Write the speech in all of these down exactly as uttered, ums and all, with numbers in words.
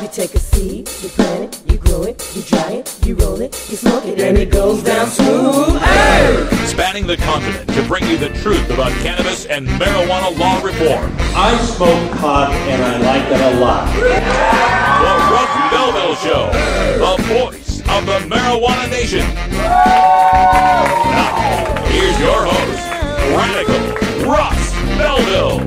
You take a seed, you plant it, you grow it, you dry it, you roll it, you smoke it, and it goes down smooth. Hey! Spanning the continent to bring you the truth about cannabis and marijuana law reform. I smoke pot and I like it a lot. The Russ Belville Show, the voice of the marijuana nation. Now, here's your host, Radical Russ Belville.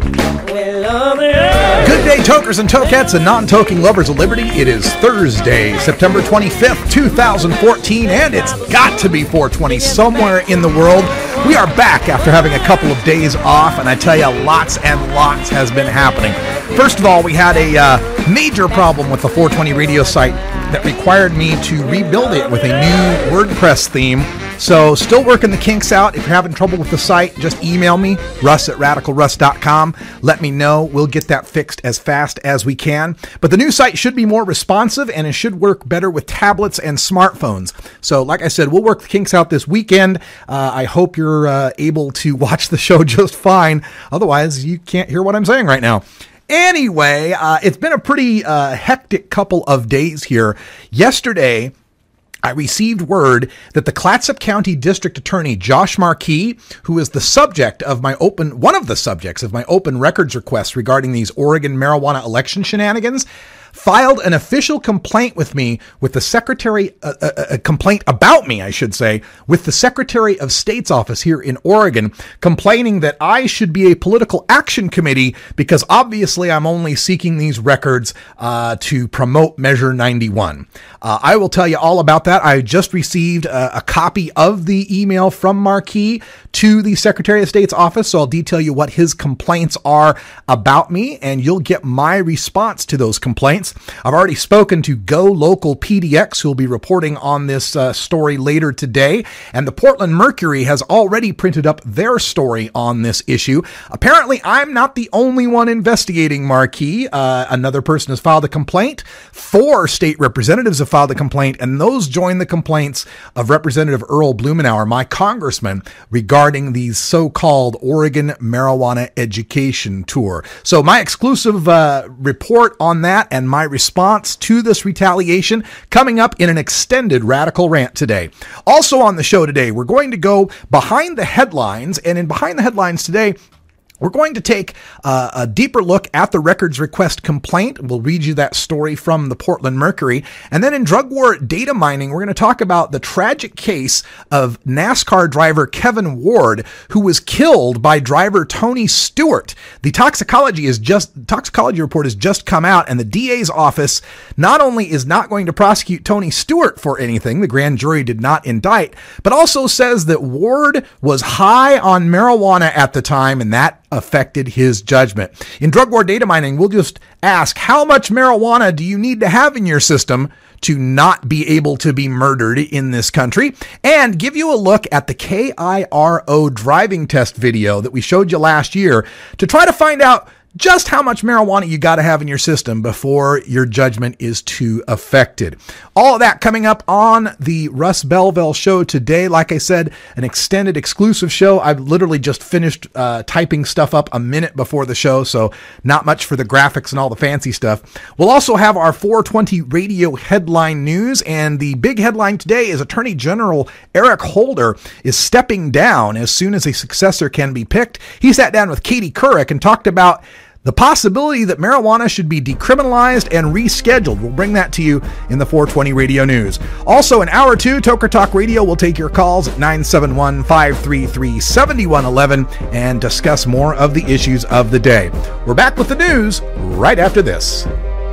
Good day, tokers and tokettes and non-toking lovers of liberty. It is Thursday, September twenty-fifth, twenty fourteen, and it's got to be four twenty somewhere in the world. We are back after having a couple of days off, and I tell you, lots and lots has been happening. First of all, we had a uh, major problem with the four twenty radio site that required me to rebuild it with a new WordPress theme. So still working the kinks out. If you're having trouble with the site, just email me, russ at radical russ dot com. Let me know. We'll get that fixed as fast as we can. But the new site should be more responsive, and it should work better with tablets and smartphones. So like I said, we'll work the kinks out this weekend. Uh, I hope you're uh, able to watch the show just fine. Otherwise, you can't hear what I'm saying right now. Anyway, uh, it's been a pretty uh, hectic couple of days here. Yesterday, I received word that the Clatsop County District Attorney Josh Markey, who is the subject of my open, one of the subjects of my open records request regarding these Oregon marijuana election shenanigans, filed an official complaint with me with the secretary, uh, a, a complaint about me, I should say, with the Secretary of State's office here in Oregon, complaining that I should be a political action committee because obviously I'm only seeking these records uh, to promote Measure ninety-one. Uh, I will tell you all about that. I just received a, a copy of the email from Markey to the Secretary of State's office, so I'll detail you what his complaints are about me, and you'll get my response to those complaints. I've already spoken to Go Local P D X, who will be reporting on this uh, story later today, and the Portland Mercury has already printed up their story on this issue. Apparently, I'm not the only one investigating Markey. Uh, another person has filed a complaint. Four state representatives have filed a complaint, and those join the complaints of Representative Earl Blumenauer, my congressman, regarding the so-called Oregon Marijuana Education Tour. So my exclusive uh, report on that and my response to this retaliation coming up in an extended Radical Rant today. Also on the show today, we're going to go behind the headlines, and in Behind the Headlines today, we're going to take uh, a deeper look at the records request complaint. We'll read you that story from the Portland Mercury. And then in Drug War Data Mining, we're going to talk about the tragic case of NASCAR driver Kevin Ward, who was killed by driver Tony Stewart. The toxicology is just toxicology report has just come out, and the D A's office not only is not going to prosecute Tony Stewart for anything, the grand jury did not indict, but also says that Ward was high on marijuana at the time, and that affected his judgment. In Drug War Data Mining, we'll just ask, how much marijuana do you need to have in your system to not be able to be murdered in this country? And give you a look at the K I R O driving test video that we showed you last year to try to find out just how much marijuana you got to have in your system before your judgment is too affected. All of that coming up on the Russ Belville Show today. Like I said, an extended exclusive show. I've literally just finished uh, typing stuff up a minute before the show, so not much for the graphics and all the fancy stuff. We'll also have our four twenty radio headline news, and the big headline today is Attorney General Eric Holder is stepping down as soon as a successor can be picked. He sat down with Katie Couric and talked about the possibility that marijuana should be decriminalized and rescheduled. We'll bring that to you in the four twenty Radio News. Also, in hour two, Toker Talk Radio will take your calls at nine seven one, five three three, seven one one one and discuss more of the issues of the day. We're back with the news right after this.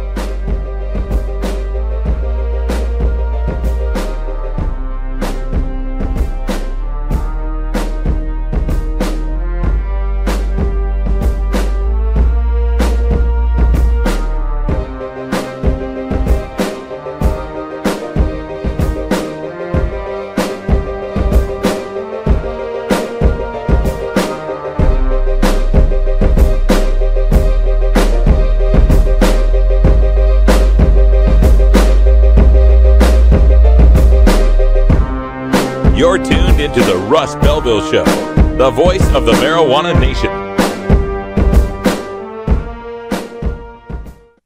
You're tuned into the Russ Belville Show, the voice of the marijuana nation.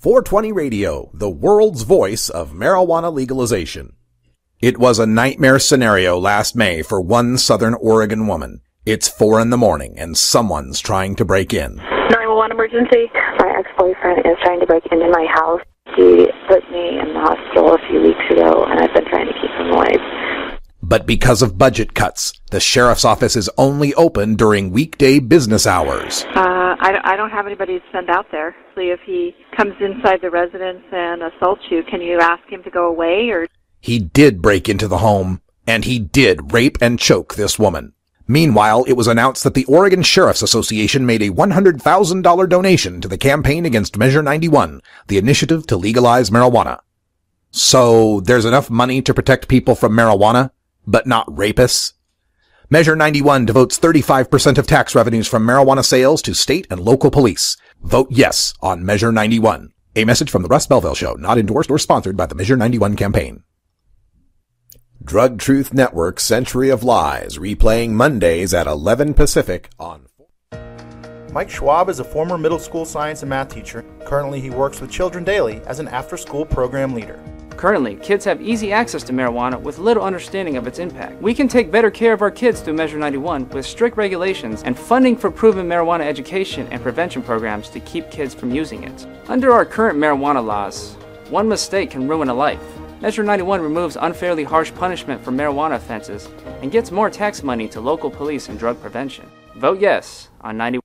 four twenty Radio, the world's voice of marijuana legalization. It was a nightmare scenario last May for one Southern Oregon woman. It's four in the morning and someone's trying to break in. nine one one emergency. My ex-boyfriend is trying to break into my house. He put me in the hospital a few weeks ago, and I've been trying to keep him away. But because of budget cuts, the sheriff's office is only open during weekday business hours. Uh, I, don't, I don't have anybody to send out there. See, if he comes inside the residence and assaults you, can you ask him to go away? Or He did break into the home, and he did rape and choke this woman. Meanwhile, it was announced that the Oregon Sheriff's Association made a one hundred thousand dollars donation to the campaign against Measure ninety-one, the initiative to legalize marijuana. So, there's enough money to protect people from marijuana, but not rapists? Measure ninety-one devotes thirty-five percent of tax revenues from marijuana sales to state and local police. Vote yes on Measure ninety-one. A message from the Russ Belville Show, not endorsed or sponsored by the Measure ninety-one campaign. Drug Truth Network Century of Lies, replaying Mondays at eleven Pacific on... Mike Schwab is a former middle school science and math teacher. Currently, he works with children daily as an after-school program leader. Currently, kids have easy access to marijuana with little understanding of its impact. We can take better care of our kids through Measure ninety-one with strict regulations and funding for proven marijuana education and prevention programs to keep kids from using it. Under our current marijuana laws, one mistake can ruin a life. Measure ninety-one removes unfairly harsh punishment for marijuana offenses and gets more tax money to local police and drug prevention. Vote yes on ninety-one.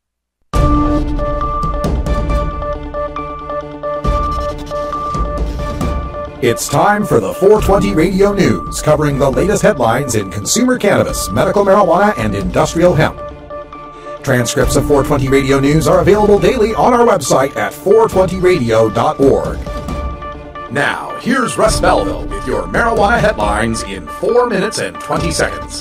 It's time for the four twenty Radio News, covering the latest headlines in consumer cannabis, medical marijuana, and industrial hemp. Transcripts of four twenty Radio News are available daily on our website at four twenty radio dot org. Now, here's Russ Belville with your marijuana headlines in four minutes and twenty seconds.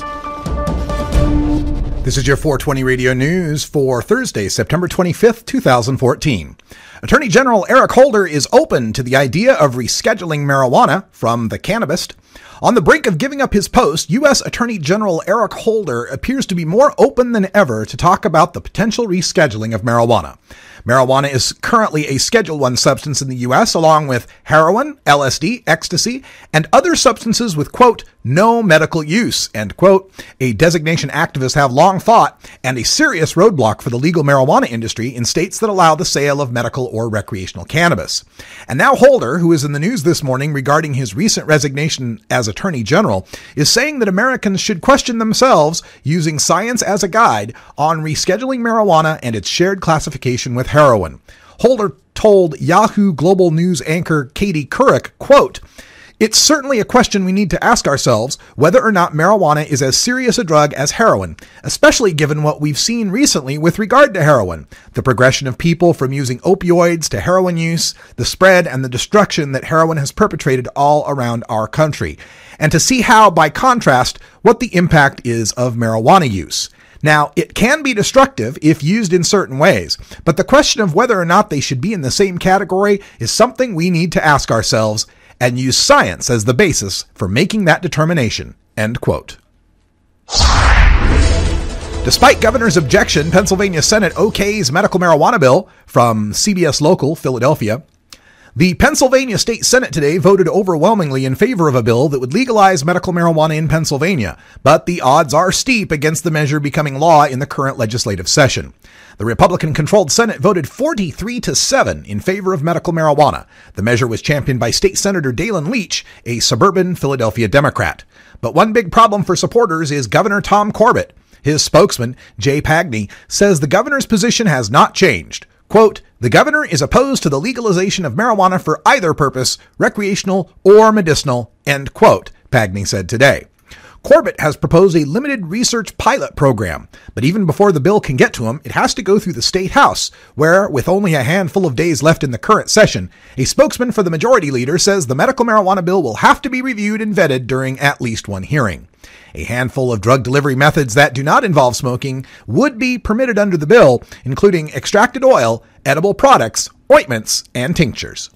This is your four twenty Radio News for Thursday, September twenty-fifth, twenty fourteen. Attorney General Eric Holder is open to the idea of rescheduling marijuana from The Cannabist. On the brink of giving up his post, U S Attorney General Eric Holder appears to be more open than ever to talk about the potential rescheduling of marijuana. Marijuana is currently a Schedule one substance in the U S, along with heroin, L S D, ecstasy, and other substances with, quote, no medical use, end quote, a designation activists have long thought and a serious roadblock for the legal marijuana industry in states that allow the sale of medical or recreational cannabis. And now Holder, who is in the news this morning regarding his recent resignation as Attorney General, is saying that Americans should question themselves using science as a guide on rescheduling marijuana and its shared classification with heroin. Holder told Yahoo Global News anchor Katie Couric, quote, it's certainly a question we need to ask ourselves whether or not marijuana is as serious a drug as heroin, especially given what we've seen recently with regard to heroin, the progression of people from using opioids to heroin use, the spread and the destruction that heroin has perpetrated all around our country, and to see how, by contrast, what the impact is of marijuana use. Now, it can be destructive if used in certain ways, but the question of whether or not they should be in the same category is something we need to ask ourselves and use science as the basis for making that determination, end quote. Despite governor's objection, Pennsylvania Senate okays medical marijuana bill from C B S Local, Philadelphia. The Pennsylvania State Senate today voted overwhelmingly in favor of a bill that would legalize medical marijuana in Pennsylvania, but the odds are steep against the measure becoming law in the current legislative session. The Republican-controlled Senate voted forty-three to seven in favor of medical marijuana. The measure was championed by State Senator Dalen Leach, a suburban Philadelphia Democrat. But one big problem for supporters is Governor Tom Corbett. His spokesman, Jay Pagney, says the governor's position has not changed. Quote, the governor is opposed to the legalization of marijuana for either purpose, recreational or medicinal, end quote, Pagney said today. Corbett has proposed a limited research pilot program, but even before the bill can get to him, it has to go through the state house, where, with only a handful of days left in the current session, a spokesman for the majority leader says the medical marijuana bill will have to be reviewed and vetted during at least one hearing. A handful of drug delivery methods that do not involve smoking would be permitted under the bill, including extracted oil, edible products, ointments, and tinctures.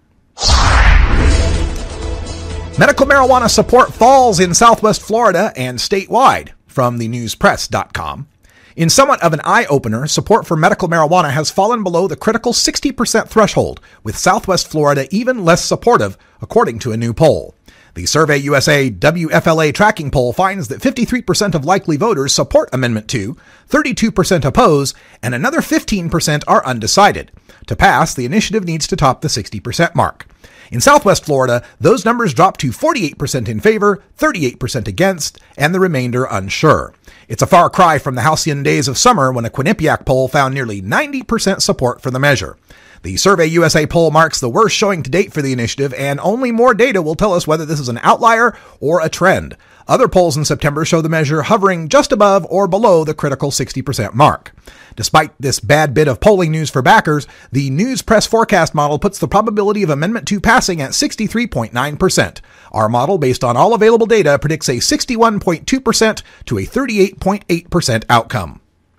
Medical marijuana support falls in Southwest Florida and statewide, from the news press dot com. In somewhat of an eye-opener, support for medical marijuana has fallen below the critical sixty percent threshold, with Southwest Florida even less supportive, according to a new poll. The Survey U S A W F L A tracking poll finds that fifty-three percent of likely voters support Amendment two, thirty-two percent oppose, and another fifteen percent are undecided. To pass, the initiative needs to top the sixty percent mark. In Southwest Florida, those numbers drop to forty-eight percent in favor, thirty-eight percent against, and the remainder unsure. It's a far cry from the halcyon days of summer when a Quinnipiac poll found nearly ninety percent support for the measure. The Survey U S A poll marks the worst showing to date for the initiative, and only more data will tell us whether this is an outlier or a trend. Other polls in September show the measure hovering just above or below the critical sixty percent mark. Despite this bad bit of polling news for backers, the News Press forecast model puts the probability of Amendment two passing at sixty-three point nine percent. Our model, based on all available data, predicts a sixty-one point two percent to a thirty-eight point eight percent outcome.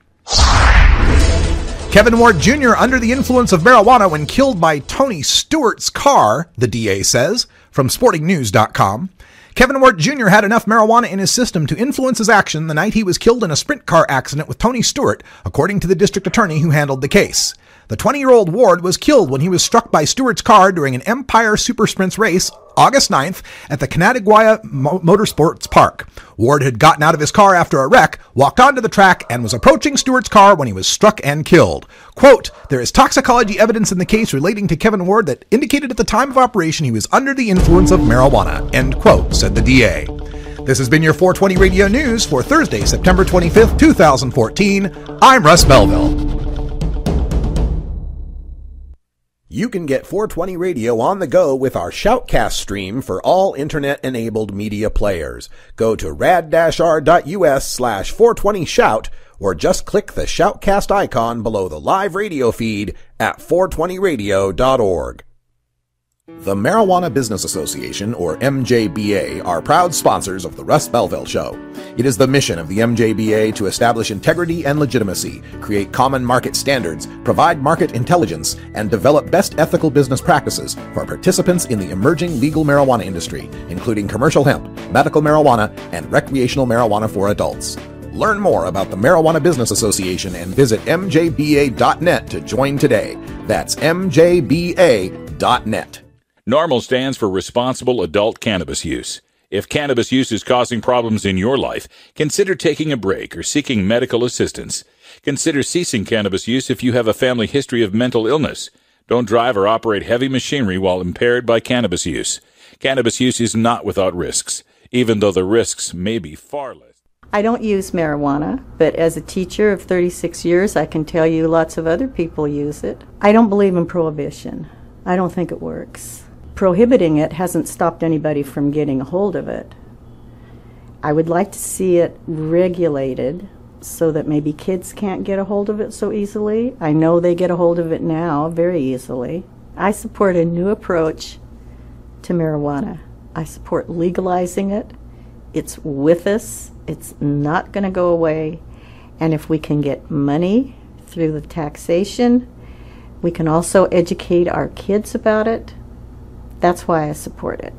Kevin Ward Junior under the influence of marijuana when killed by Tony Stewart's car, the D A says, from sporting news dot com. Kevin Ward Junior had enough marijuana in his system to influence his action the night he was killed in a sprint car accident with Tony Stewart, according to the district attorney who handled the case. The twenty-year-old Ward was killed when he was struck by Stewart's car during an Empire Super Sprints race August ninth at the Canadaguaya Mo- Motorsports Park. Ward had gotten out of his car after a wreck, walked onto the track, and was approaching Stewart's car when he was struck and killed. Quote, there is toxicology evidence in the case relating to Kevin Ward that indicated at the time of operation he was under the influence of marijuana, end quote, said the D A. This has been your four twenty Radio News for Thursday, September twenty-fifth, twenty fourteen. I'm Russ Belville. You can get four twenty Radio on the go with our Shoutcast stream for all internet-enabled media players. Go to rad-r.us slash 420shout or just click the Shoutcast icon below the live radio feed at four twenty radio dot org. The Marijuana Business Association, or M J B A, are proud sponsors of The Russ Belville Show. It is the mission of the M J B A to establish integrity and legitimacy, create common market standards, provide market intelligence, and develop best ethical business practices for participants in the emerging legal marijuana industry, including commercial hemp, medical marijuana, and recreational marijuana for adults. Learn more about the Marijuana Business Association and visit m j b a dot net to join today. That's m j b a dot net. NORMAL stands for Responsible Adult Cannabis Use. If cannabis use is causing problems in your life, consider taking a break or seeking medical assistance. Consider ceasing cannabis use if you have a family history of mental illness. Don't drive or operate heavy machinery while impaired by cannabis use. Cannabis use is not without risks, even though the risks may be far less. I don't use marijuana, but as a teacher of thirty-six years, I can tell you lots of other people use it. I don't believe in prohibition. I don't think it works. Prohibiting it hasn't stopped anybody from getting a hold of it. I would like to see it regulated so that maybe kids can't get a hold of it so easily. I know they get a hold of it now very easily. I support a new approach to marijuana. I support legalizing it. It's with us. It's not going to go away. And if we can get money through the taxation, we can also educate our kids about it. That's why I support it.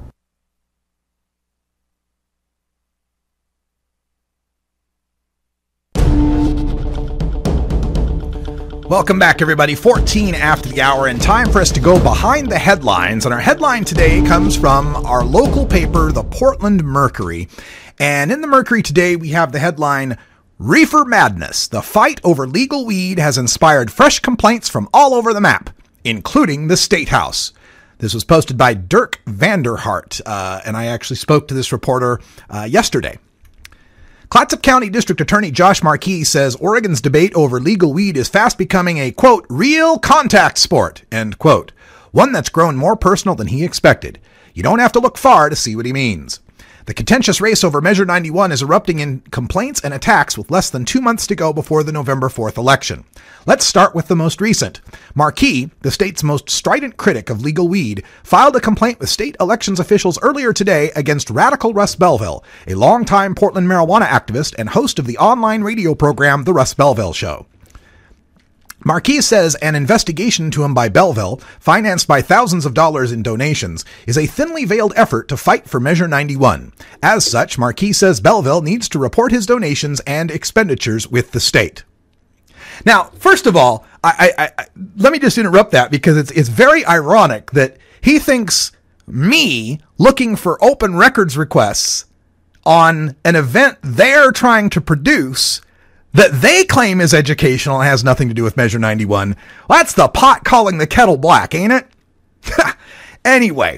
Welcome back, everybody. fourteen after the hour, and time for us to go behind the headlines. And our headline today comes from our local paper, the Portland Mercury. And in the Mercury today, we have the headline, Reefer Madness. The fight over legal weed has inspired fresh complaints from all over the map, including the State House. This was posted by Dirk Vanderhart, uh, and I actually spoke to this reporter uh, yesterday. Clatsop County District Attorney Josh Markey says Oregon's debate over legal weed is fast becoming a, quote, real contact sport, end quote. One that's grown more personal than he expected. You don't have to look far to see what he means. The contentious race over Measure ninety-one is erupting in complaints and attacks with less than two months to go before the November fourth election. Let's start with the most recent. Markey, the state's most strident critic of legal weed, filed a complaint with state elections officials earlier today against Radical Russ Belville, a longtime Portland marijuana activist and host of the online radio program The Russ Belville Show. Marquis says an investigation into him by Belleville, financed by thousands of dollars in donations, is a thinly veiled effort to fight for Measure ninety-one. As such, Marquis says Belleville needs to report his donations and expenditures with the state. Now, first of all, I, I, I, let me just interrupt that because it's it's very ironic that he thinks me looking for open records requests on an event they're trying to produce that they claim is educational and has nothing to do with Measure ninety-one. Well, that's the pot calling the kettle black, ain't it? Anyway.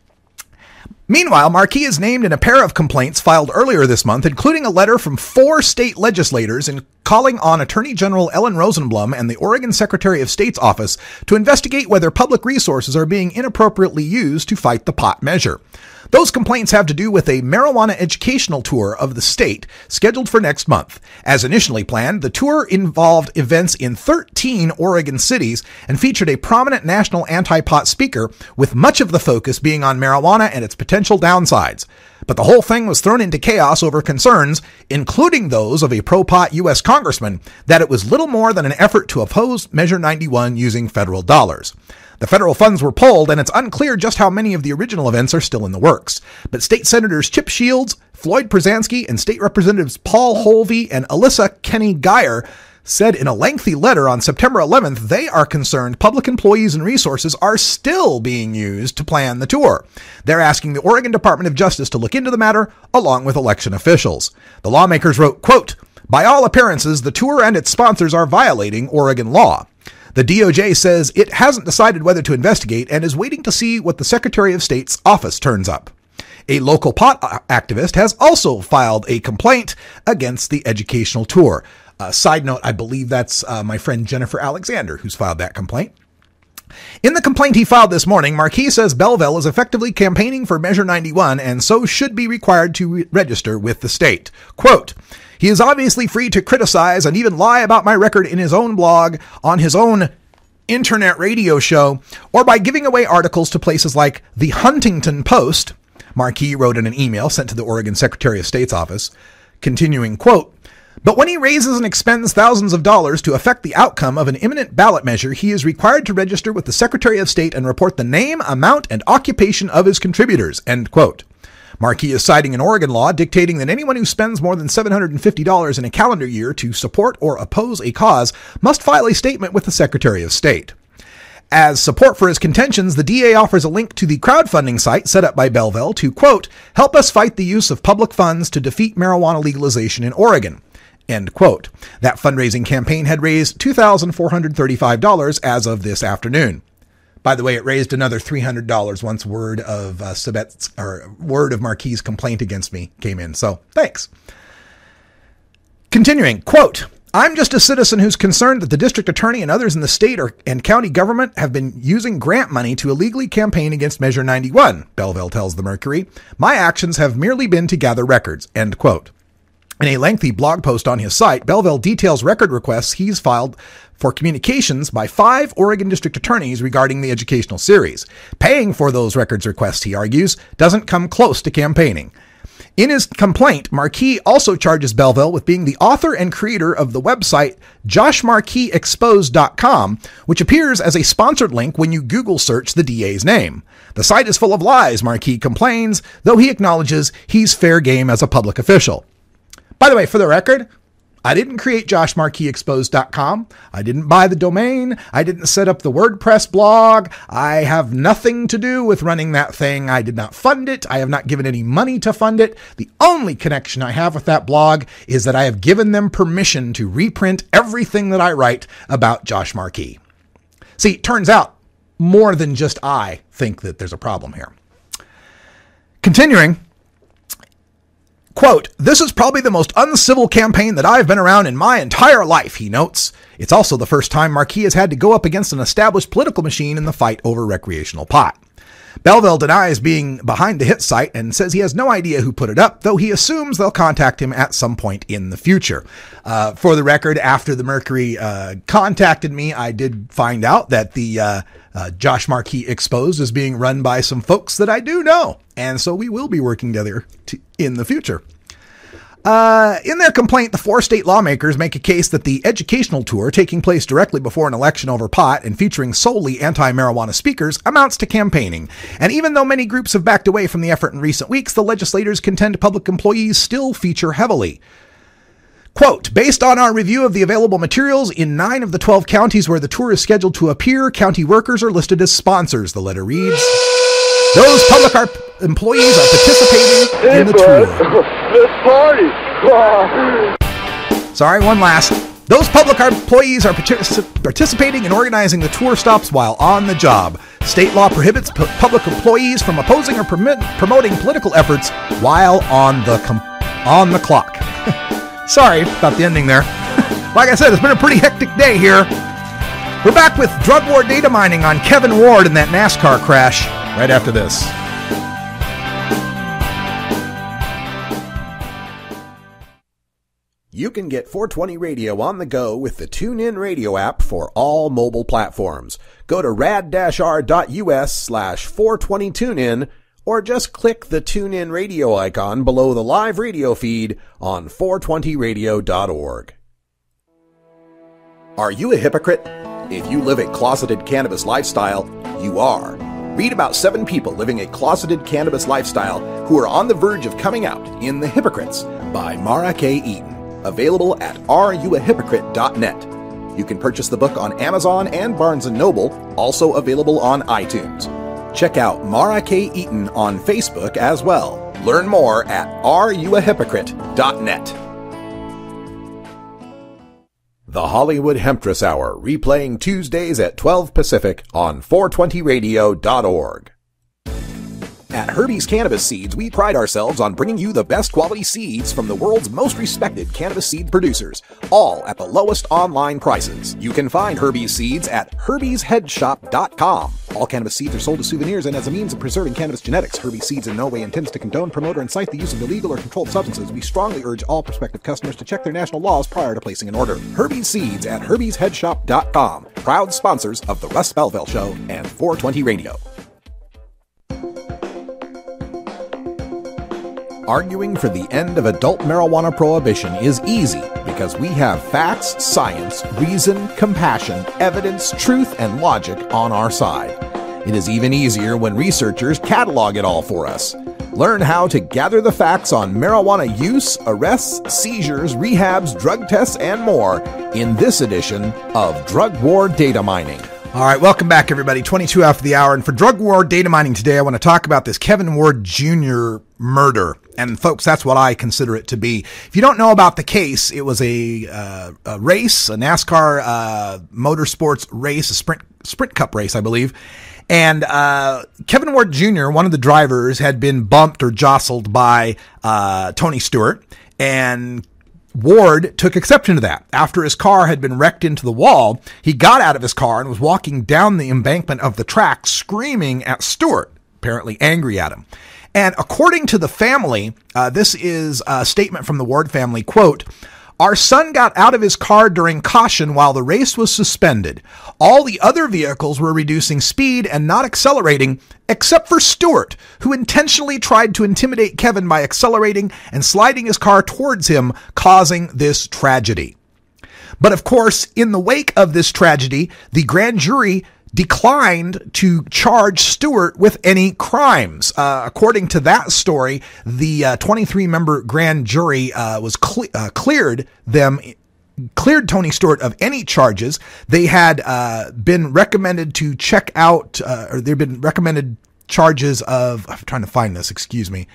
Meanwhile, Marquis is named in a pair of complaints filed earlier this month, including a letter from four state legislators in calling on Attorney General Ellen Rosenblum and the Oregon Secretary of State's office to investigate whether public resources are being inappropriately used to fight the pot measure. Those complaints have to do with a marijuana educational tour of the state scheduled for next month. As initially planned, the tour involved events in thirteen Oregon cities and featured a prominent national anti-pot speaker, with much of the focus being on marijuana and its potential downsides. But the whole thing was thrown into chaos over concerns, including those of a pro-pot U S congressman, that it was little more than an effort to oppose Measure ninety-one using federal dollars. The federal funds were pulled, and it's unclear just how many of the original events are still in the works. But State Senators Chip Shields, Floyd Przansky, and State Representatives Paul Holvey and Alyssa Kenny Geyer said in a lengthy letter on September eleventh they are concerned public employees and resources are still being used to plan the tour. They're asking the Oregon Department of Justice to look into the matter, along with election officials. The lawmakers wrote, quote, "By all appearances, the tour and its sponsors are violating Oregon law. The D O J says it hasn't decided whether to investigate and is waiting to see what the Secretary of State's office turns up." A local pot activist has also filed a complaint against the educational tour. Uh, side note, I believe that's uh, my friend Jennifer Alexander who's filed that complaint. In the complaint he filed this morning, Marquis says Belleville is effectively campaigning for Measure ninety-one and so should be required to re- register with the state. Quote, "He is obviously free to criticize and even lie about my record in his own blog, on his own internet radio show, or by giving away articles to places like the Huntington Post," Marquis wrote in an email sent to the Oregon Secretary of State's office. Continuing, quote, "But when he raises and expends thousands of dollars to affect the outcome of an imminent ballot measure, he is required to register with the Secretary of State and report the name, amount, and occupation of his contributors," end quote. Marquis is citing an Oregon law dictating that anyone who spends more than seven hundred fifty dollars in a calendar year to support or oppose a cause must file a statement with the Secretary of State. As support for his contentions, the D A offers a link to the crowdfunding site set up by Belleville to, quote, "help us fight the use of public funds to defeat marijuana legalization in Oregon," end quote. That fundraising campaign had raised two thousand four hundred thirty-five dollars as of this afternoon. By the way, it raised another three hundred dollars once word of uh, Sabet's, or word of Marquis' complaint against me came in. So thanks. Continuing, quote, "I'm just a citizen who's concerned that the district attorney and others in the state or, and county government have been using grant money to illegally campaign against Measure ninety-one, Belleville tells the Mercury. My actions have merely been to gather records," end quote. In a lengthy blog post on his site, Belleville details record requests he's filed for communications by five Oregon district attorneys regarding the educational series. Paying for those records requests, he argues, doesn't come close to campaigning. In his complaint, Marquis also charges Belleville with being the author and creator of the website josh marquis exposed dot com, which appears as a sponsored link when you Google search the D A's name. The site is full of lies, Marquis complains, though he acknowledges he's fair game as a public official. By the way, for the record, I didn't create josh marquis exposed dot com. I didn't buy the domain. I didn't set up the WordPress blog. I have nothing to do with running that thing. I did not fund it. I have not given any money to fund it. The only connection I have with that blog is that I have given them permission to reprint everything that I write about Josh Marquis. See, it turns out more than just I think that there's a problem here. Continuing, quote, "This is probably the most uncivil campaign that I've been around in my entire life," he notes. It's also the first time Marquis has had to go up against an established political machine in the fight over recreational pot. Belleville denies being behind the hit site and says he has no idea who put it up, though he assumes they'll contact him at some point in the future. Uh, for the record, after the Mercury uh, contacted me, I did find out that the uh, uh, Josh Marquis Exposed is being run by some folks that I do know, and so we will be working together to, in the future. Uh, in their complaint, the four state lawmakers make a case that the educational tour taking place directly before an election over pot and featuring solely anti-marijuana speakers amounts to campaigning. And even though many groups have backed away from the effort in recent weeks, the legislators contend public employees still feature heavily. Quote, based on our review of the available materials, in nine of the twelve counties where the tour is scheduled to appear, county workers are listed as sponsors, the letter reads. Those public art employees are participating hey, in the bud. tour. Let's party. Sorry, one last. Those public art employees are partic- participating in organizing the tour stops while on the job. State law prohibits pu- public employees from opposing or permit- promoting political efforts while on the com- on the clock. Sorry about the ending there. Like I said, it's been a pretty hectic day here. We're back with drug war data mining on Kevin Ward and that NASCAR crash right after this. You can get four twenty Radio on the go with the TuneIn Radio app for all mobile platforms. Go to rad-r.us slash 420TuneIn or just click the TuneIn Radio icon below the live radio feed on four twenty radio dot org. Are you a hypocrite? If you live a closeted cannabis lifestyle, you are. Read about seven people living a closeted cannabis lifestyle who are on the verge of coming out in The Hypocrites by Mara K. Eaton. Available at are you a hypocrite dot net. You can purchase the book on Amazon and Barnes and Noble, also available on iTunes. Check out Mara K. Eaton on Facebook as well. Learn more at are you a hypocrite dot net. The Hollywood Hemptress Hour, replaying Tuesdays at twelve Pacific on four twenty radio dot org. At Herbie's Cannabis Seeds, we pride ourselves on bringing you the best quality seeds from the world's most respected cannabis seed producers, all at the lowest online prices. You can find Herbie's Seeds at herbies head shop dot com. All cannabis seeds are sold as souvenirs and as a means of preserving cannabis genetics. Herbie's Seeds in no way intends to condone, promote, or incite the use of illegal or controlled substances. We strongly urge all prospective customers to check their national laws prior to placing an order. Herbie's Seeds at herbies head shop dot com. Proud sponsors of The Russ Belville Show and four twenty Radio. Arguing for the end of adult marijuana prohibition is easy because we have facts, science, reason, compassion, evidence, truth, and logic on our side. It is even easier when researchers catalog it all for us. Learn how to gather the facts on marijuana use, arrests, seizures, rehabs, drug tests, and more in this edition of Drug War Data Mining. All right, welcome back, everybody. twenty-two after the hour. And for Drug War Data Mining today, I want to talk about this Kevin Ward Junior murder. And folks, that's what I consider it to be. If you don't know about the case, it was a, uh, a race, a NASCAR uh, motorsports race, a sprint sprint cup race, I believe. And uh, Kevin Ward Junior, one of the drivers, had been bumped or jostled by uh, Tony Stewart. And Ward took exception to that. After his car had been wrecked into the wall, he got out of his car and was walking down the embankment of the track screaming at Stewart, apparently angry at him. And according to the family, uh, this is a statement from the Ward family, quote, "Our son got out of his car during caution while the race was suspended. All the other vehicles were reducing speed and not accelerating, except for Stewart, who intentionally tried to intimidate Kevin by accelerating and sliding his car towards him, causing this tragedy." But of course, in the wake of this tragedy, the grand jury declined to charge Stewart with any crimes. Uh, according to that story, the uh, twenty-three member grand jury uh, was cle- uh, cleared them, cleared Tony Stewart of any charges. They had uh, been recommended to check out, uh, or they'd been recommended charges of, I'm trying to find this, excuse me,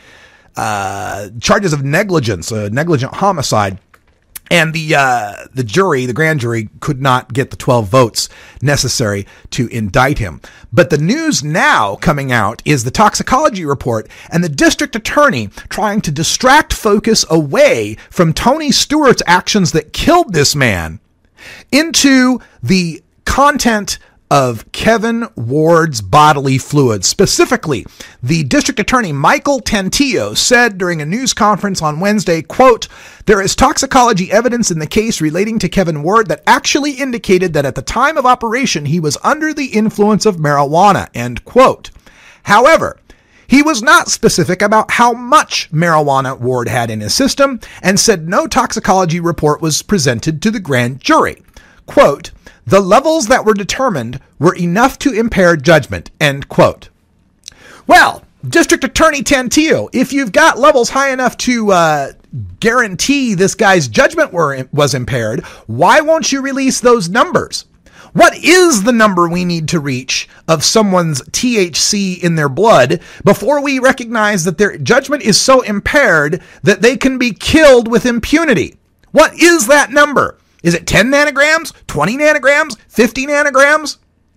uh, charges of negligence, uh, negligent homicide. And the uh, the jury, the grand jury, could not get the twelve votes necessary to indict him. But the news now coming out is the toxicology report and the district attorney trying to distract focus away from Tony Stewart's actions that killed this man into the content of Kevin Ward's bodily fluids. Specifically, the district attorney, Michael Tantillo, said during a news conference on Wednesday, quote, "There is toxicology evidence in the case relating to Kevin Ward that actually indicated that at the time of operation, he was under the influence of marijuana," end quote. However, He was not specific about how much marijuana Ward had in his system and said no toxicology report was presented to the grand jury. Quote, the levels that were determined were enough to impair judgment, end quote. Well, District Attorney Tantillo, if you've got levels high enough to uh, guarantee this guy's judgment were, was impaired, why won't you release those numbers? What is the number we need to reach of someone's T H C in their blood before we recognize that their judgment is so impaired that they can be killed with impunity? What is that number? Is it ten nanograms, twenty nanograms, fifty nanograms?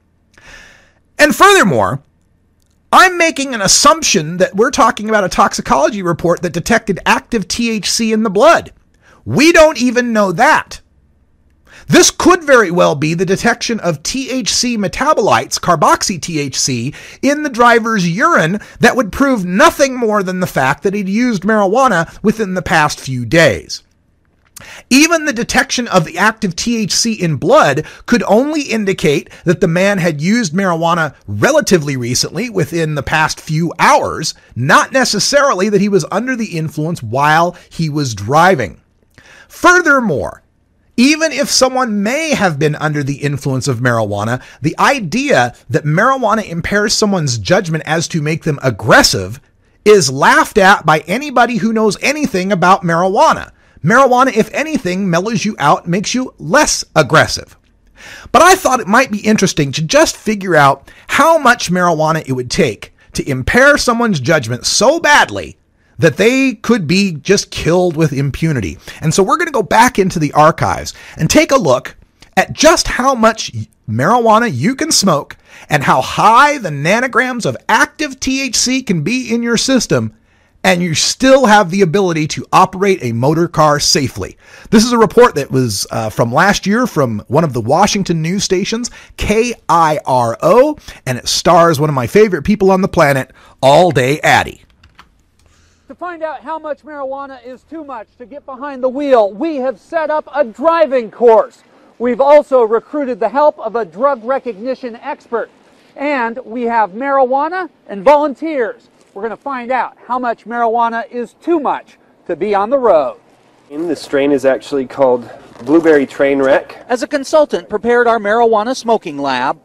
And furthermore, I'm making an assumption that we're talking about a toxicology report that detected active T H C in the blood. We don't even know that. This could very well be the detection of T H C metabolites, carboxy T H C, in the driver's urine that would prove nothing more than the fact that he'd used marijuana within the past few days. Even the detection of the active T H C in blood could only indicate that the man had used marijuana relatively recently, within the past few hours, not necessarily that he was under the influence while he was driving. Furthermore, even if someone may have been under the influence of marijuana, the idea that marijuana impairs someone's judgment as to make them aggressive is laughed at by anybody who knows anything about marijuana. Marijuana, if anything, mellows you out, makes you less aggressive. But I thought it might be interesting to just figure out how much marijuana it would take to impair someone's judgment so badly that they could be just killed with impunity. And so we're going to go back into the archives and take a look at just how much marijuana you can smoke and how high the nanograms of active T H C can be in your system, and you still have the ability to operate a motor car safely. This is a report that was uh, from last year from one of the Washington news stations, K I R O, and it stars one of my favorite people on the planet, All Day Addy. To find out how much marijuana is too much to get behind the wheel, we have set up a driving course. We've also recruited the help of a drug recognition expert. And we have marijuana and volunteers. We're going to find out how much marijuana is too much to be on the road. The strain is actually called Blueberry Trainwreck. As a consultant prepared our marijuana smoking lab,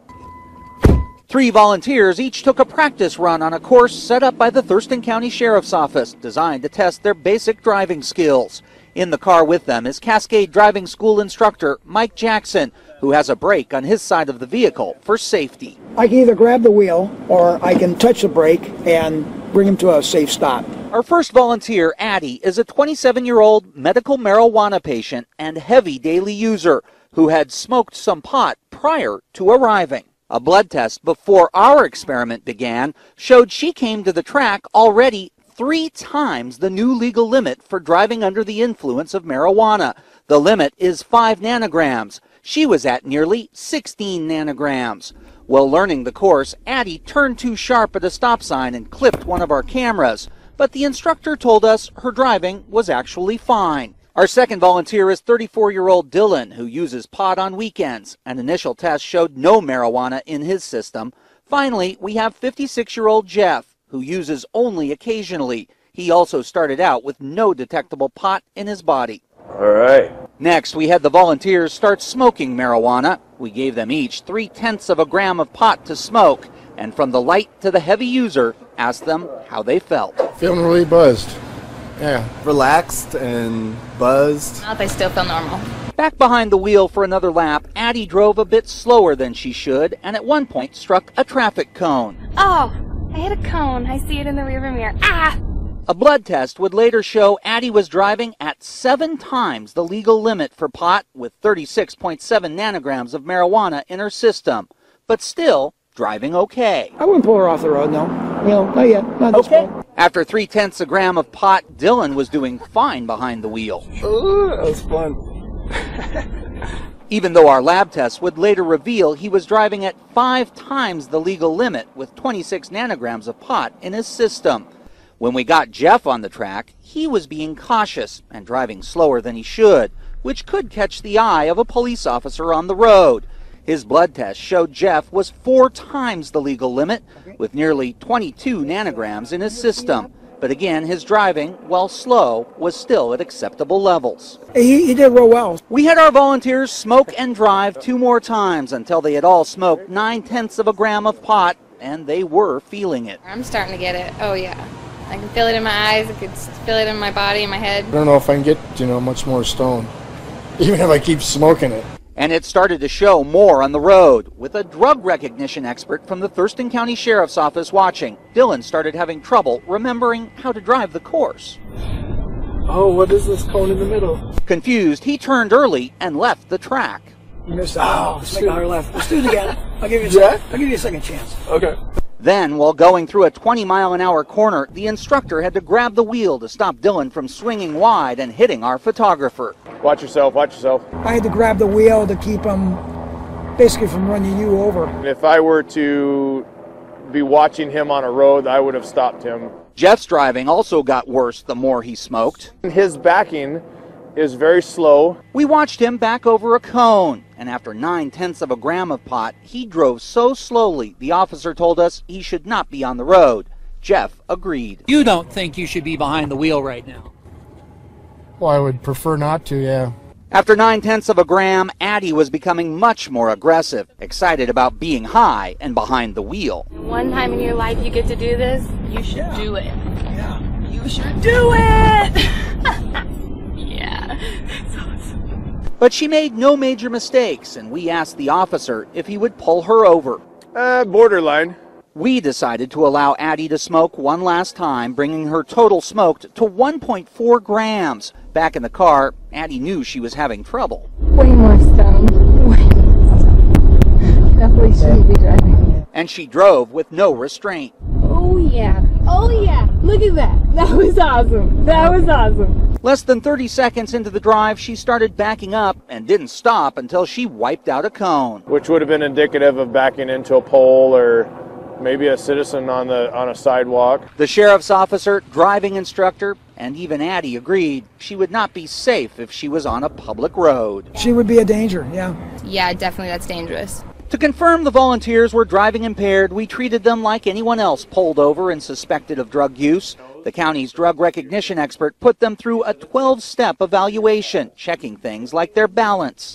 three volunteers each took a practice run on a course set up by the Thurston County Sheriff's Office, designed to test their basic driving skills. In the car with them is Cascade Driving School instructor Mike Jackson, who has a brake on his side of the vehicle for safety. I can either grab the wheel or I can touch the brake and bring him to a safe stop. Our first volunteer, Addie, is a twenty-seven-year-old medical marijuana patient and heavy daily user who had smoked some pot prior to arriving. A blood test before our experiment began showed she came to the track already three times the new legal limit for driving under the influence of marijuana. The limit is five nanograms. She was at nearly sixteen nanograms. While learning the course, Addie turned too sharp at a stop sign and clipped one of our cameras. But the instructor told us her driving was actually fine. Our second volunteer is thirty-four-year-old Dylan, who uses pot on weekends. An initial test showed no marijuana in his system. Finally, we have fifty-six-year-old Jeff, who uses only occasionally. He also started out with no detectable pot in his body. All right. Next, we had the volunteers start smoking marijuana. We gave them each three-tenths of a gram of pot to smoke, and from the light to the heavy user, asked them how they felt. Feeling really buzzed. Yeah. Relaxed and buzzed. I still feel normal. Back behind the wheel for another lap, Addie drove a bit slower than she should, and at one point struck a traffic cone. Oh, I hit a cone. I see it in the rearview mirror. Ah! A blood test would later show Addie was driving at seven times the legal limit for pot with thirty-six point seven nanograms of marijuana in her system, but still driving okay. I wouldn't pull her off the road, no. You know, not yet. Not this okay. point. After three-tenths a gram of pot, Dylan was doing fine behind the wheel. Ooh, that was fun. Even though our lab tests would later reveal he was driving at five times the legal limit with twenty-six nanograms of pot in his system. When we got Jeff on the track, he was being cautious and driving slower than he should, which could catch the eye of a police officer on the road. His blood test showed Jeff was four times the legal limit, with nearly twenty-two nanograms in his system. But again, his driving, while slow, was still at acceptable levels. He, he did real well. We had our volunteers smoke and drive two more times until they had all smoked nine-tenths of a gram of pot, and they were feeling it. I'm starting to get it. Oh, yeah. I can feel it in my eyes. I can feel it in my body, in my head. I don't know if I can get, you know, much more stoned, even if I keep smoking it. And it started to show more on the road. With a drug recognition expert from the Thurston County Sheriff's Office watching, Dylan started having trouble remembering how to drive the course. Oh, what is this cone in the middle? Confused, he turned early and left the track. You missed out. Oh, let's make our left. Let's do it again. I'll give you a second. I'll give you a second chance. Okay. Then, while going through a twenty mile an hour corner, the instructor had to grab the wheel to stop Dylan from swinging wide and hitting our photographer. Watch yourself, watch yourself. I had to grab the wheel to keep him basically from running you over. If I were to be watching him on a road, I would have stopped him. Jeff's driving also got worse the more he smoked. His backing is very slow. We watched him back over a cone, and after nine-tenths of a gram of pot, he drove so slowly the officer told us he should not be on the road. Jeff agreed. You don't think you should be behind the wheel right now? Well, I would prefer not to, yeah. After nine-tenths of a gram, Addie was becoming much more aggressive, excited about being high and behind the wheel. One time in your life you get to do this, you should Yeah. do it. Yeah. You should do it! Yeah. It's awesome. But she made no major mistakes, and we asked the officer if he would pull her over. Uh, borderline. We decided to allow Addie to smoke one last time, bringing her total smoked to one point four grams. Back in the car, Addie knew she was having trouble. Way more stoned. Way more stoned. Definitely shouldn't be driving. And she drove with no restraint. Oh, yeah. Oh, yeah. Look at that. That was awesome. That was awesome. Less than thirty seconds into the drive, she started backing up and didn't stop until she wiped out a cone. Which would have been indicative of backing into a pole or maybe a citizen on the on a sidewalk. The sheriff's officer, driving instructor, and even Addie agreed she would not be safe if she was on a public road. She would be a danger, yeah. Yeah, definitely that's dangerous. To confirm the volunteers were driving impaired, we treated them like anyone else pulled over and suspected of drug use. The county's drug recognition expert put them through a twelve-step evaluation, checking things like their balance.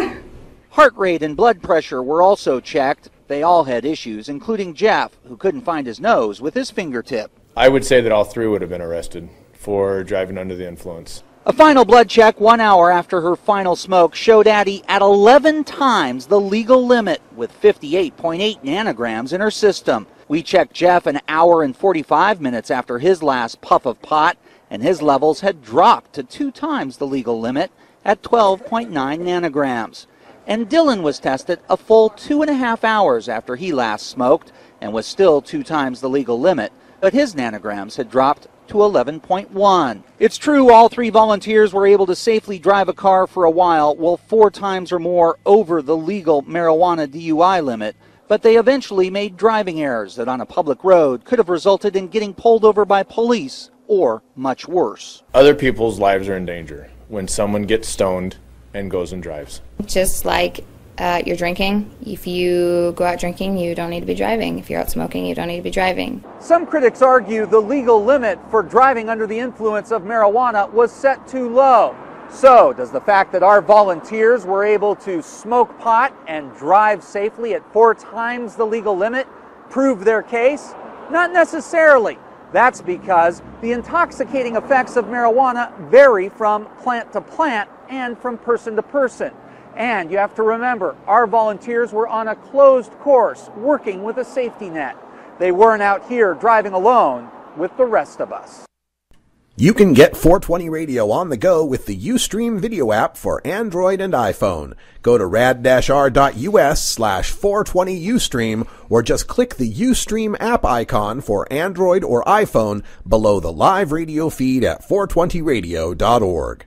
Heart rate and blood pressure were also checked. They all had issues, including Jeff, who couldn't find his nose with his fingertip. I would say that all three would have been arrested for driving under the influence. A final blood check one hour after her final smoke showed Addie at eleven times the legal limit with fifty-eight point eight nanograms in her system. We checked Jeff an hour and forty-five minutes after his last puff of pot, and his levels had dropped to two times the legal limit at twelve point nine nanograms. And Dylan was tested a full two and a half hours after he last smoked and was still two times the legal limit, but his nanograms had dropped to eleven point one. It's true all three volunteers were able to safely drive a car for a while, well, four times or more over the legal marijuana D U I limit, but they eventually made driving errors that on a public road could have resulted in getting pulled over by police or much worse. Other people's lives are in danger when someone gets stoned and goes and drives. Just like uh, you're drinking, if you go out drinking, you don't need to be driving. If you're out smoking, you don't need to be driving. Some critics argue the legal limit for driving under the influence of marijuana was set too low. So, does the fact that our volunteers were able to smoke pot and drive safely at four times the legal limit prove their case? Not necessarily. That's because the intoxicating effects of marijuana vary from plant to plant and from person to person. And you have to remember, our volunteers were on a closed course, working with a safety net. They weren't out here driving alone with the rest of us. You can get four twenty Radio on the go with the Ustream video app for Android and iPhone. Go to rad-r.us slash 420Ustream or just click the Ustream app icon for Android or iPhone below the live radio feed at four twenty radio dot org.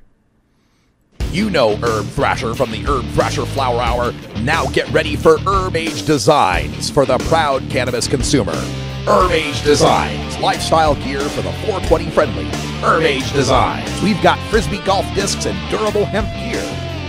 You know Herb Thrasher from the Herb Thrasher Flower Hour. Now get ready for Herb Age Designs for the proud cannabis consumer. Herb Age Designs, lifestyle gear for the four twenty friendly. Herb Age Designs. We've got Frisbee golf discs and durable hemp gear.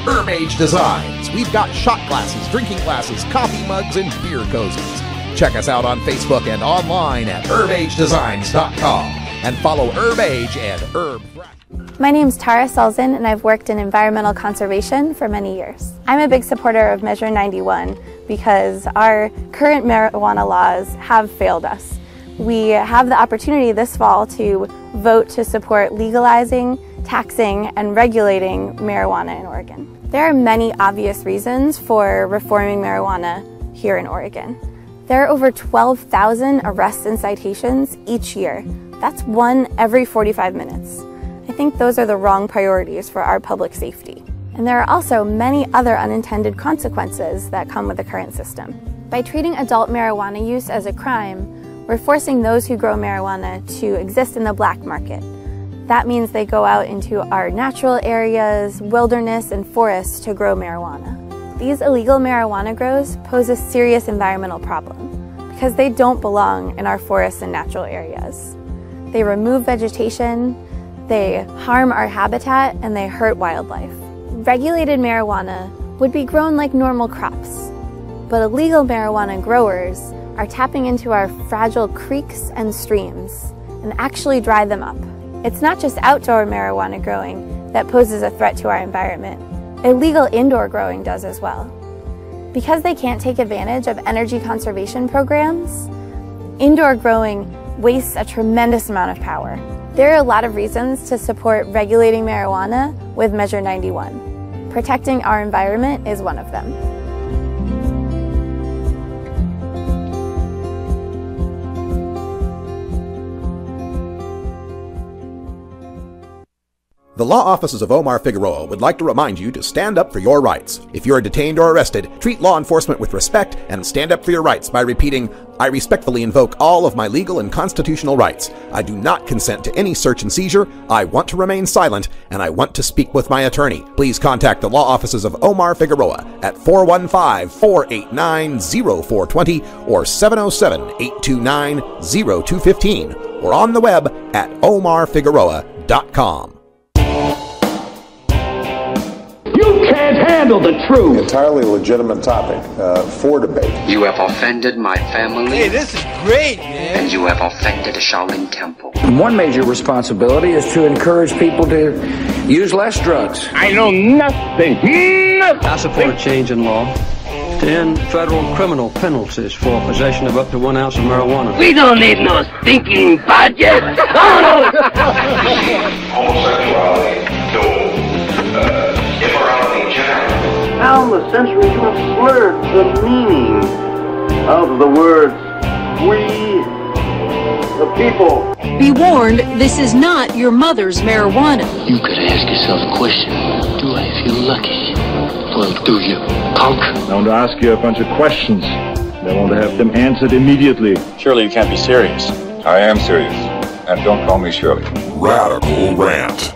Herb Age Designs. We've got shot glasses, drinking glasses, coffee mugs, and beer cozies. Check us out on Facebook and online at herb age designs dot com. And follow Herb Age and Herb. My name's Tara Sulzin, and I've worked in environmental conservation for many years. I'm a big supporter of Measure ninety-one because our current marijuana laws have failed us. We have the opportunity this fall to vote to support legalizing, taxing, and regulating marijuana in Oregon. There are many obvious reasons for reforming marijuana here in Oregon. There are over twelve thousand arrests and citations each year. That's one every forty-five minutes. I think those are the wrong priorities for our public safety. And there are also many other unintended consequences that come with the current system. By treating adult marijuana use as a crime, we're forcing those who grow marijuana to exist in the black market. That means they go out into our natural areas, wilderness, and forests to grow marijuana. These illegal marijuana grows pose a serious environmental problem because they don't belong in our forests and natural areas. They remove vegetation, they harm our habitat, and they hurt wildlife. Regulated marijuana would be grown like normal crops, but illegal marijuana growers are tapping into our fragile creeks and streams and actually dry them up. It's not just outdoor marijuana growing that poses a threat to our environment. Illegal indoor growing does as well. Because they can't take advantage of energy conservation programs, indoor growing wastes a tremendous amount of power. There are a lot of reasons to support regulating marijuana with Measure ninety-one. Protecting our environment is one of them. The law offices of Omar Figueroa would like to remind you to stand up for your rights. If you are detained or arrested, treat law enforcement with respect and stand up for your rights by repeating, "I respectfully invoke all of my legal and constitutional rights. I do not consent to any search and seizure. I want to remain silent, and I want to speak with my attorney." Please contact the law offices of Omar Figueroa at four one five, four eight nine, zero four two zero or seven oh seven, eight two nine, zero two one five or on the web at omar figueroa dot com. You can't handle the truth. Entirely legitimate topic uh, for debate. You have offended my family. Hey, this is great, man. And you have offended the Shaolin Temple. One major responsibility is to encourage people to use less drugs. I know nothing. nothing. I support a change in law to end federal criminal penalties for possession of up to one ounce of marijuana. We don't need no stinking budget. Homosexuality, no. Uh, immorality, general. How in the century you have slurred the meaning of the words we, the people. Be warned, this is not your mother's marijuana. You could ask yourself a question. Do I feel lucky? Well, do you, punk? I want to ask you a bunch of questions. I want to have them answered immediately. Surely you can't be serious. I am serious. And don't call me Shirley. Radical Rant.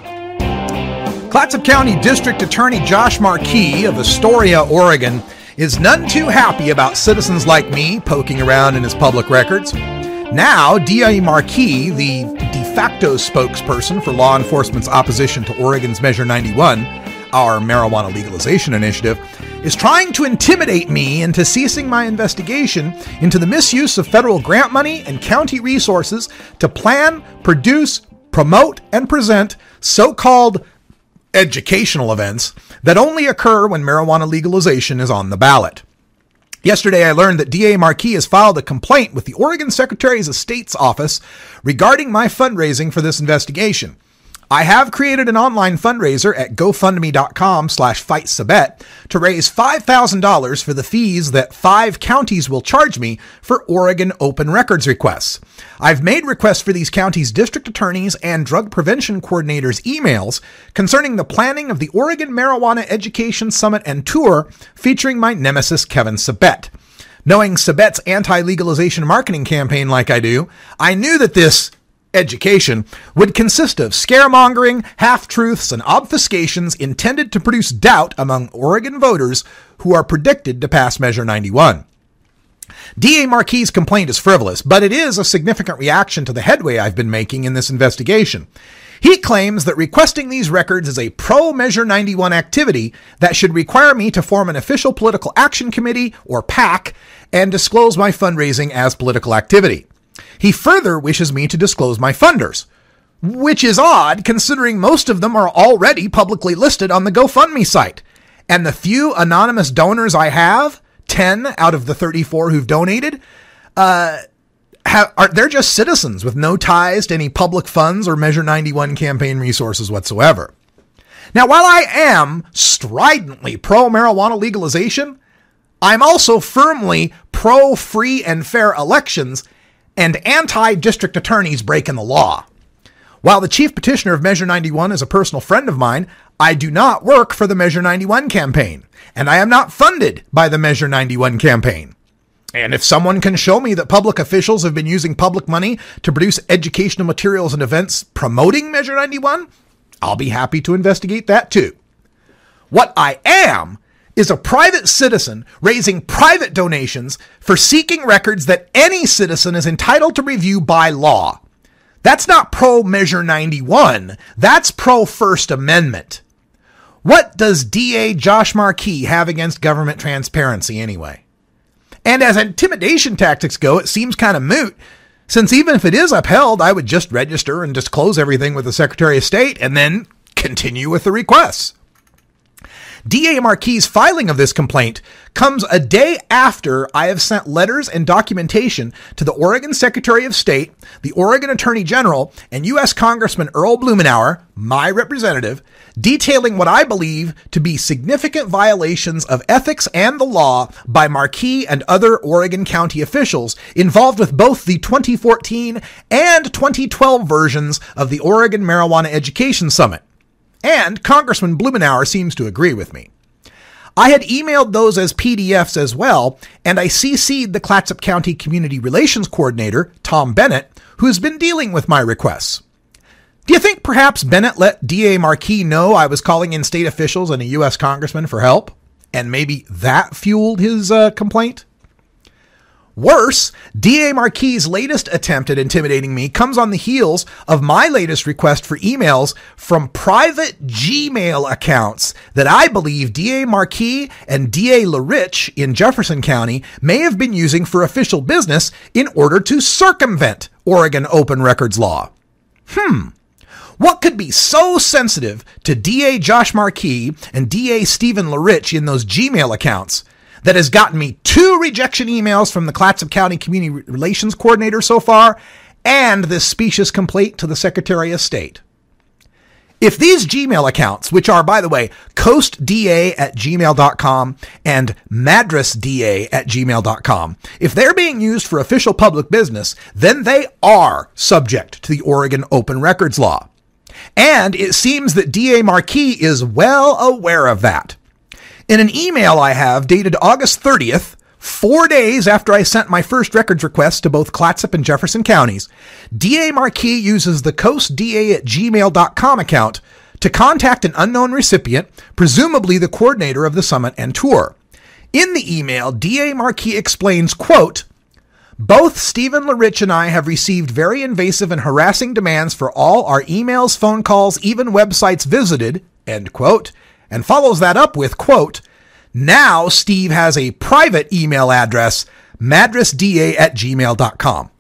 Clatsop County District Attorney Josh Markey of Astoria, Oregon, is none too happy about citizens like me poking around in his public records. Now, D A Markey, the de facto spokesperson for law enforcement's opposition to Oregon's Measure ninety-one, our marijuana legalization initiative, is trying to intimidate me into ceasing my investigation into the misuse of federal grant money and county resources to plan, produce, promote, and present so-called educational events that only occur when marijuana legalization is on the ballot. Yesterday, I learned that D A Markey has filed a complaint with the Oregon Secretary's Estate's office regarding my fundraising for this investigation. I have created an online fundraiser at gofundme.com slash fightsabet to raise five thousand dollars for the fees that five counties will charge me for Oregon open records requests. I've made requests for these counties' district attorneys and drug prevention coordinators' emails concerning the planning of the Oregon Marijuana Education Summit and Tour featuring my nemesis Kevin Sabet. Knowing Sabet's anti-legalization marketing campaign like I do, I knew that this education would consist of scaremongering, half-truths, and obfuscations intended to produce doubt among Oregon voters who are predicted to pass Measure ninety-one. D A Markey's complaint is frivolous, but it is a significant reaction to the headway I've been making in this investigation. He claims that requesting these records is a pro-Measure ninety-one activity that should require me to form an official political action committee, or PAC, and disclose my fundraising as political activity. He further wishes me to disclose my funders, which is odd considering most of them are already publicly listed on the GoFundMe site. And the few anonymous donors I have, ten out of the thirty-four who've donated, uh, have, are, they're just citizens with no ties to any public funds or Measure ninety-one campaign resources whatsoever. Now, while I am stridently pro-marijuana legalization, I'm also firmly pro-free and fair elections and anti-district attorneys breaking the law. While the chief petitioner of Measure ninety-one is a personal friend of mine, I do not work for the Measure ninety-one campaign, and I am not funded by the Measure ninety-one campaign. And if someone can show me that public officials have been using public money to produce educational materials and events promoting Measure ninety-one, I'll be happy to investigate that too. What I am is a private citizen raising private donations for seeking records that any citizen is entitled to review by law. That's not pro-Measure ninety-one. That's pro-First Amendment. What does D A Josh Markey have against government transparency anyway? And as intimidation tactics go, it seems kind of moot, since even if it is upheld, I would just register and disclose everything with the Secretary of State and then continue with the requests. D A Markey's filing of this complaint comes a day after I have sent letters and documentation to the Oregon Secretary of State, the Oregon Attorney General, and U S Congressman Earl Blumenauer, my representative, detailing what I believe to be significant violations of ethics and the law by Markey and other Oregon County officials involved with both the twenty fourteen and twenty twelve versions of the Oregon Marijuana Education Summit. And Congressman Blumenauer seems to agree with me. I had emailed those as P D Fs as well, and I C C'd the Clatsop County Community Relations Coordinator, Tom Bennett, who's been dealing with my requests. Do you think perhaps Bennett let D A Markey know I was calling in state officials and a U S congressman for help? And maybe that fueled his uh, complaint? Worse, D A Markey's latest attempt at intimidating me comes on the heels of my latest request for emails from private Gmail accounts that I believe D A Markey and D A LaRich in Jefferson County may have been using for official business in order to circumvent Oregon open records law. Hmm. What could be so sensitive to D A Josh Markey and D A Stephen LaRich in those Gmail accounts that has gotten me two rejection emails from the Clatsop County Community Relations Coordinator so far, and this specious complaint to the Secretary of State? If these Gmail accounts, which are, by the way, coastda at gmail dot com and madressda at gmail dot com, if they're being used for official public business, then they are subject to the Oregon Open Records Law. And it seems that D A Markey is well aware of that. In an email I have dated August thirtieth, four days after I sent my first records request to both Clatsop and Jefferson counties, D A Markey uses the coastda at gmail dot com account to contact an unknown recipient, presumably the coordinator of the summit and tour. In the email, D A Markey explains, quote, "Both Stephen LaRich and I have received very invasive and harassing demands for all our emails, phone calls, even websites visited," end quote, and follows that up with, quote, "Now Steve has a private email address, madressda at gmail dot com.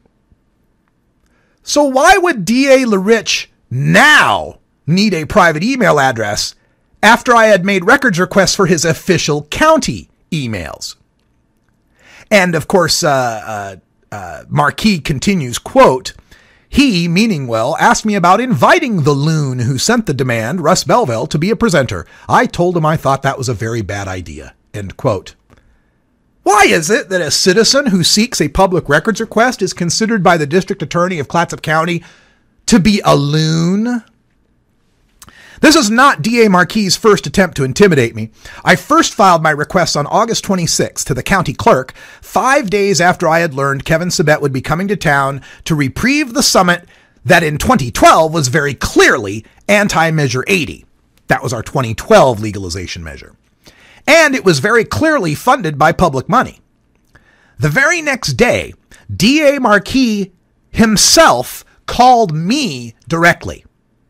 So why would D A LaRich now need a private email address after I had made records requests for his official county emails? And of course, uh, uh, uh, Markey continues, quote, "He, meaning well, asked me about inviting the loon who sent the demand, Russ Belville, to be a presenter. I told him I thought that was a very bad idea," end quote. Why is it that a citizen who seeks a public records request is considered by the district attorney of Clatsop County to be a loon? This is not D A Markey's first attempt to intimidate me. I first filed my request on August twenty-sixth to the county clerk, five days after I had learned Kevin Sabet would be coming to town to reprieve the summit that in twenty twelve was very clearly anti-Measure eighty. That was our twenty twelve legalization measure. And it was very clearly funded by public money. The very next day, D A Markey himself called me directly.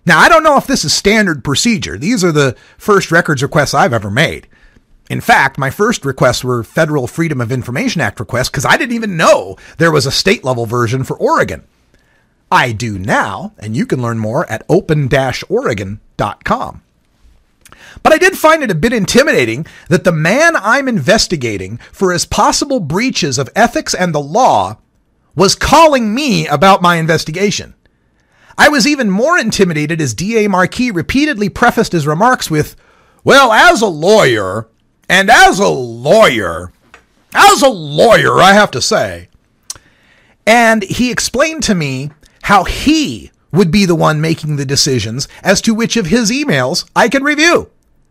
Now, I don't know if this is standard procedure. These are the first records requests I've ever made. In fact, my first requests were Federal Freedom of Information Act requests because I didn't even know there was a state-level version for Oregon. I do now, and you can learn more at open dash oregon dot com. But I did find it a bit intimidating that the man I'm investigating for his possible breaches of ethics and the law was calling me about my investigation. I was even more intimidated as D A Markey repeatedly prefaced his remarks with, well, as a lawyer, and as a lawyer, as a lawyer, I have to say. And he explained to me how he would be the one making the decisions as to which of his emails I can review.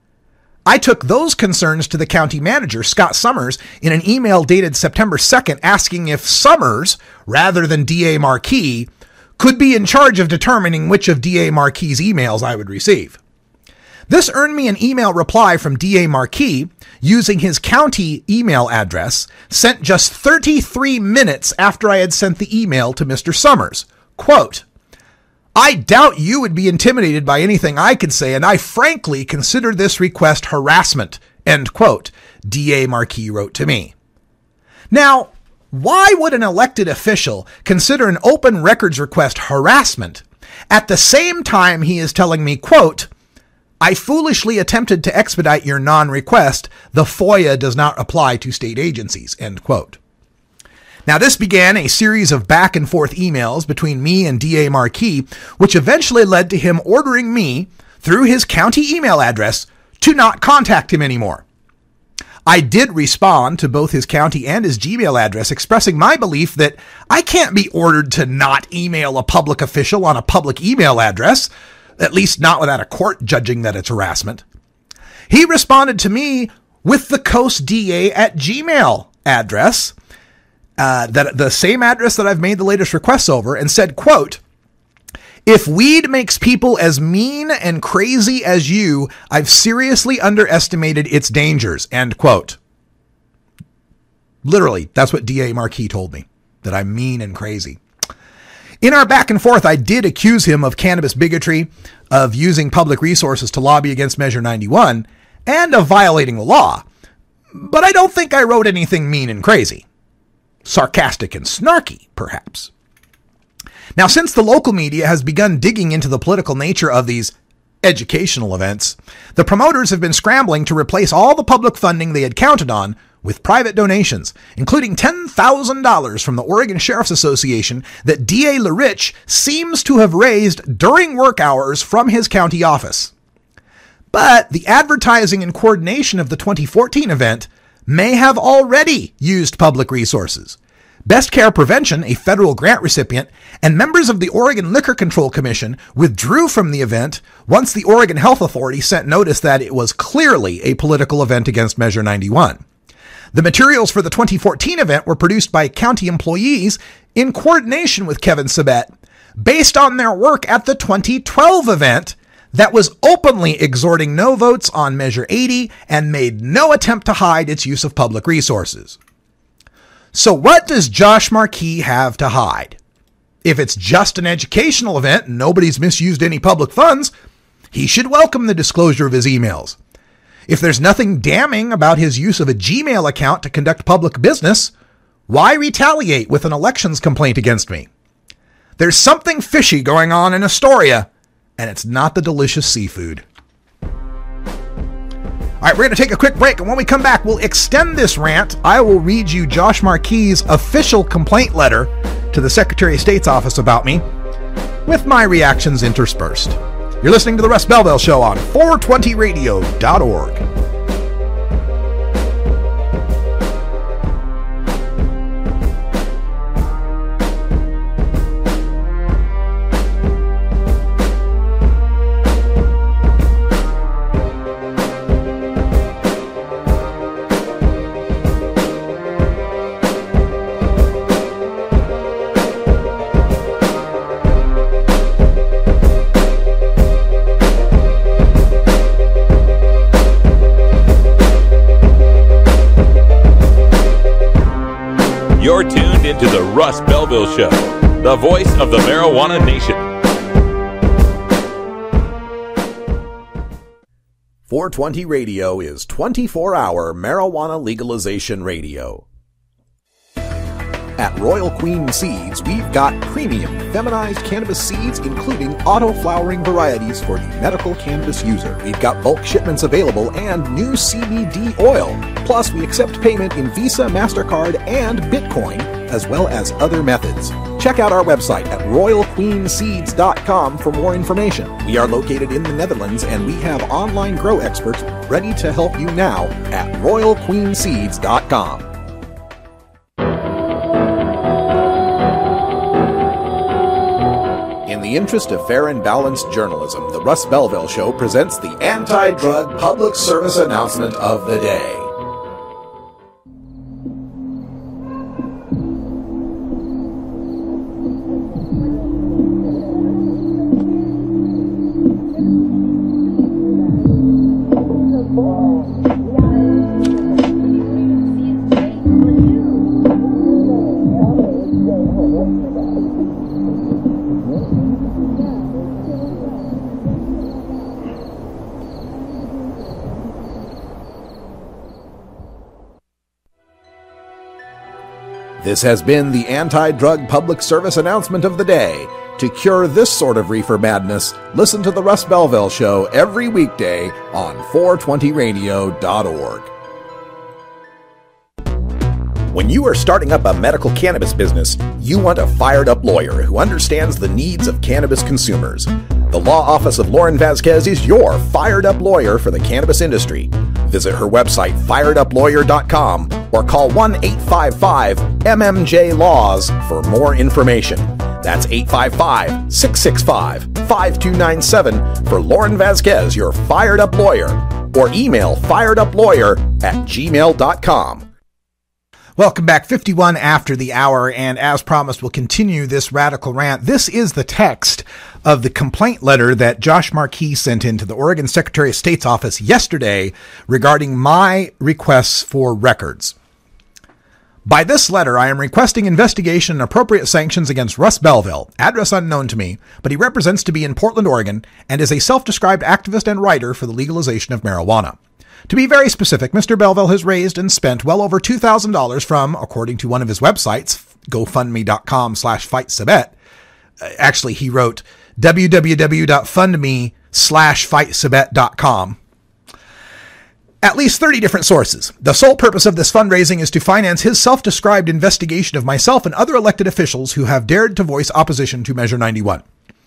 I took those concerns to the county manager, Scott Summers, in an email dated September second, asking if Summers, rather than D A Markey, could be in charge of determining which of D A Markey's emails I would receive. This earned me an email reply from D A Markey using his county email address, sent just thirty-three minutes after I had sent the email to Mister Summers. Quote, I doubt you would be intimidated by anything I could say, and I frankly consider this request harassment, end quote, D A Markey wrote to me. Now, why would an elected official consider an open records request harassment at the same time he is telling me, quote, I foolishly attempted to expedite your non-request. The FOIA does not apply to state agencies, end quote. Now, this began a series of back and forth emails between me and D A Markey, which eventually led to him ordering me, through his county email address, to not contact him anymore. I did respond to both his county and his Gmail address, expressing my belief that I can't be ordered to not email a public official on a public email address, at least not without a court judging that it's harassment. He responded to me with the Coast D A at Gmail address, uh, that the same address that I've made the latest requests over, and said, quote, if weed makes people as mean and crazy as you, I've seriously underestimated its dangers, end quote. Literally, that's what D A Markey told me, that I'm mean and crazy. In our back and forth, I did accuse him of cannabis bigotry, of using public resources to lobby against Measure ninety-one, and of violating the law. But I don't think I wrote anything mean and crazy. Sarcastic and snarky, perhaps. Now, since the local media has begun digging into the political nature of these educational events, the promoters have been scrambling to replace all the public funding they had counted on with private donations, including ten thousand dollars from the Oregon Sheriff's Association that D A LaRich seems to have raised during work hours from his county office. But the advertising and coordination of the twenty fourteen event may have already used public resources. Best Care Prevention, a federal grant recipient, and members of the Oregon Liquor Control Commission withdrew from the event once the Oregon Health Authority sent notice that it was clearly a political event against Measure ninety-one. The materials for the twenty fourteen event were produced by county employees in coordination with Kevin Sabet, based on their work at the twenty twelve event that was openly exhorting no votes on Measure eighty and made no attempt to hide its use of public resources. So what does Josh Markey have to hide? If it's just an educational event and nobody's misused any public funds, he should welcome the disclosure of his emails. If there's nothing damning about his use of a Gmail account to conduct public business, why retaliate with an elections complaint against me? There's something fishy going on in Astoria, and it's not the delicious seafood. All right, we're going to take a quick break, and when we come back, we'll extend this rant. I will read you Josh Markey's official complaint letter to the Secretary of State's office about me, with my reactions interspersed. You're listening to The Russ Belville Show on four twenty radio dot org. You're tuned into the Russ Belville Show, the voice of the marijuana nation. four twenty Radio is twenty-four hour marijuana legalization radio. At Royal Queen Seeds, we've got premium feminized cannabis seeds, including auto-flowering varieties for the medical cannabis user. We've got bulk shipments available and new C B D oil. Plus, we accept payment in Visa, MasterCard, and Bitcoin, as well as other methods. Check out our website at royal queen seeds dot com for more information. We are located in the Netherlands, and we have online grow experts ready to help you now at royal queen seeds dot com. In the interest of fair and balanced journalism, the Russ Belville Show presents the anti-drug public service announcement of the day. This has been the anti-drug public service announcement of the day. To cure this sort of reefer madness, listen to the Russ Belville Show every weekday on four twenty radio dot org. When you are starting up a medical cannabis business, you want a fired-up lawyer who understands the needs of cannabis consumers. The law office of Lauren Vasquez is your fired-up lawyer for the cannabis industry. Visit her website, fired up lawyer dot com, or call one eight five five M M J Laws for more information. That's eight five five, six six five, five two nine seven for Lauren Vasquez, your fired-up lawyer, or email fired up lawyer at gmail dot com. Welcome back, fifty-one after the hour, and as promised, we'll continue this radical rant. This is the text of the complaint letter that Josh Markey sent in to the Oregon Secretary of State's office yesterday regarding my requests for records. By this letter, I am requesting investigation and appropriate sanctions against Russ Belville, address unknown to me, but he represents to be in Portland, Oregon, and is a self-described activist and writer for the legalization of marijuana. To be very specific, Mister Belville has raised and spent well over two thousand dollars from, according to one of his websites, gofundme.com slash fightsabet. Actually, he wrote www.fundme slash fightsabet.com. At least thirty different sources. The sole purpose of this fundraising is to finance his self-described investigation of myself and other elected officials who have dared to voice opposition to Measure ninety-one.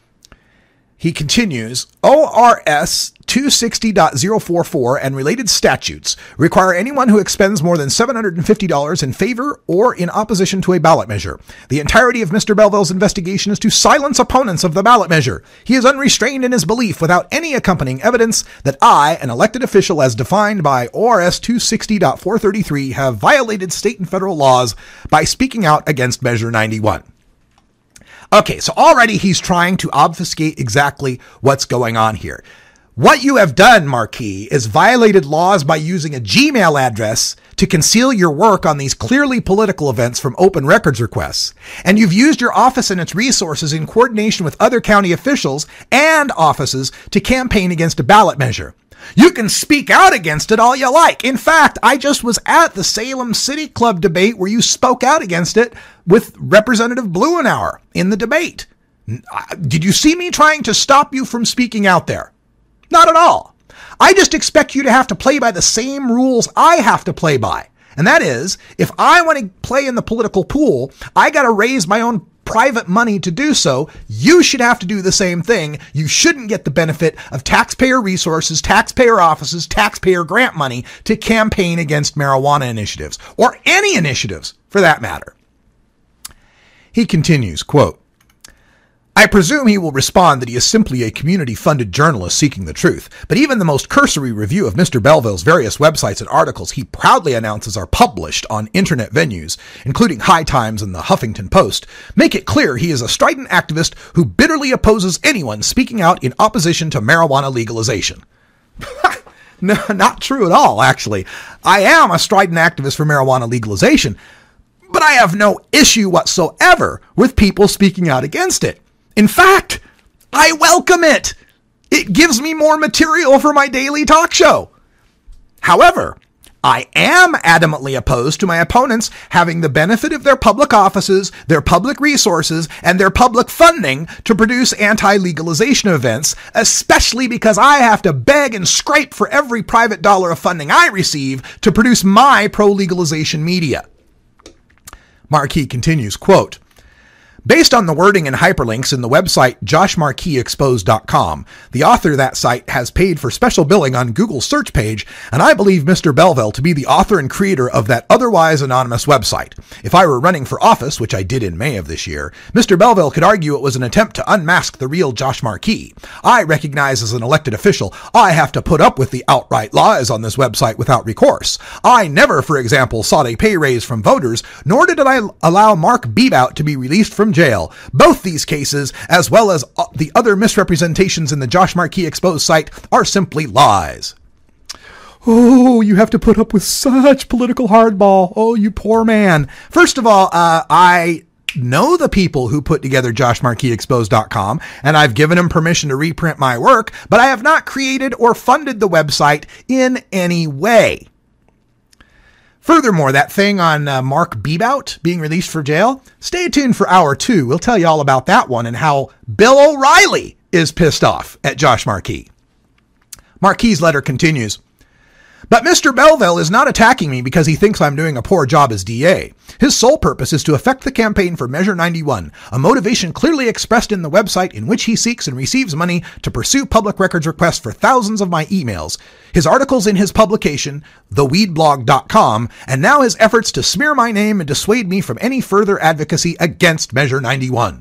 He continues, O R S two sixty point oh four four and related statutes require anyone who expends more than seven hundred fifty dollars in favor or in opposition to a ballot measure. The entirety of Mister Belville's investigation is to silence opponents of the ballot measure. He is unrestrained in his belief without any accompanying evidence that I, an elected official as defined by O R S two sixty point four thirty-three, have violated state and federal laws by speaking out against Measure ninety-one. Okay, so already he's trying to obfuscate exactly what's going on here. What you have done, Markey, is violated laws by using a Gmail address to conceal your work on these clearly political events from open records requests. And you've used your office and its resources in coordination with other county officials and offices to campaign against a ballot measure. You can speak out against it all you like. In fact, I just was at the Salem City Club debate where you spoke out against it with Representative Blumenauer in the debate. Did you see me trying to stop you from speaking out there? Not at all. I just expect you to have to play by the same rules I have to play by. And that is, if I want to play in the political pool, I got to raise my own private money to do so. You should have to do the same thing. You shouldn't get the benefit of taxpayer resources, taxpayer offices, taxpayer grant money to campaign against marijuana initiatives, or any initiatives for that matter. He continues, quote, I presume he will respond that he is simply a community-funded journalist seeking the truth, but even the most cursory review of Mister Belville's various websites and articles he proudly announces are published on internet venues, including High Times and the Huffington Post, make it clear he is a strident activist who bitterly opposes anyone speaking out in opposition to marijuana legalization. No, not true at all, actually. I am a strident activist for marijuana legalization, but I have no issue whatsoever with people speaking out against it. In fact, I welcome it. It gives me more material for my daily talk show. However, I am adamantly opposed to my opponents having the benefit of their public offices, their public resources, and their public funding to produce anti-legalization events, especially because I have to beg and scrape for every private dollar of funding I receive to produce my pro-legalization media. Markey continues, quote, based on the wording and hyperlinks in the website josh markey exposed dot com, the author of that site has paid for special billing on Google's search page, and I believe Mister Belville to be the author and creator of that otherwise anonymous website. If I were running for office, which I did in May of this year, Mister Belville could argue it was an attempt to unmask the real Josh Markey. I recognize as an elected official, I have to put up with the outright lies on this website without recourse. I never, for example, sought a pay raise from voters, nor did I allow Mark Bebout to be released from jail. Both these cases, as well as the other misrepresentations in the Josh Markey Exposed site, are simply lies. Oh, you have to put up with such political hardball. Oh, you poor man. First of all, uh, I know the people who put together josh markey exposed dot com, and I've given them permission to reprint my work, but I have not created or funded the website in any way. Furthermore, that thing on uh, Mark Bebout being released from jail, stay tuned for hour two. We'll tell you all about that one and how Bill O'Reilly is pissed off at Josh Markey. Markey's letter continues, but Mister Belville is not attacking me because he thinks I'm doing a poor job as D A. His sole purpose is to affect the campaign for Measure ninety-one, a motivation clearly expressed in the website in which he seeks and receives money to pursue public records requests for thousands of my emails, his articles in his publication, the weed blog dot com, and now his efforts to smear my name and dissuade me from any further advocacy against Measure ninety-one.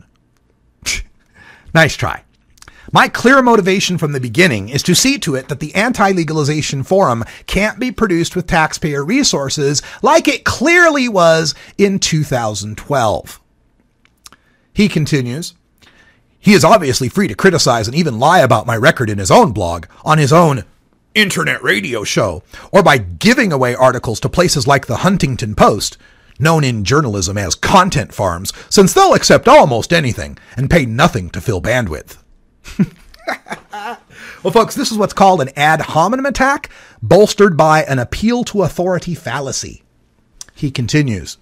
Nice try. My clear motivation from the beginning is to see to it that the anti-legalization forum can't be produced with taxpayer resources like it clearly was in two thousand twelve. He continues, he is obviously free to criticize and even lie about my record in his own blog, on his own internet radio show, or by giving away articles to places like the Huntington Post, known in journalism as content farms, since they'll accept almost anything and pay nothing to fill bandwidth. Well, folks, this is what's called an ad hominem attack, bolstered by an appeal to authority fallacy. He continues,